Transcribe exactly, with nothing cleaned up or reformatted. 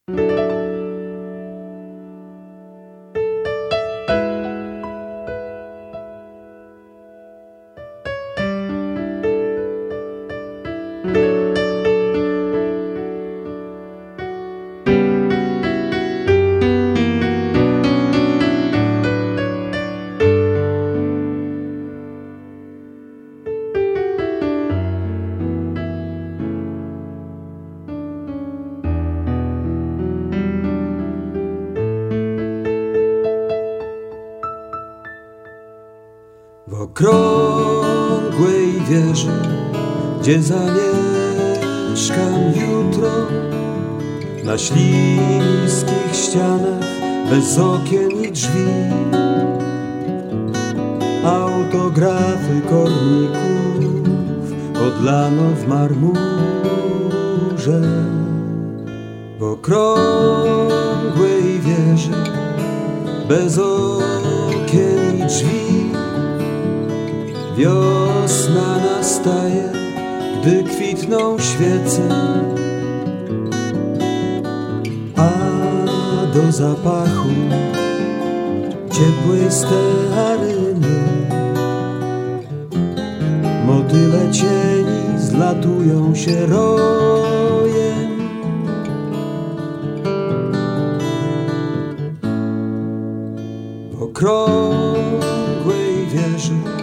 W okrągłej wieży, gdzie zamieszkam jutro, na śliskich ścianach bez okien i drzwi, autografy korników podlano w marmurze. W okrągłej wieży, bez okien i drzwi, wiosna nastaje, gdy kwitną świece, a do zapachu ciepłej stearyny motyle cieni zlatują się rojem. W okrągłej wieży,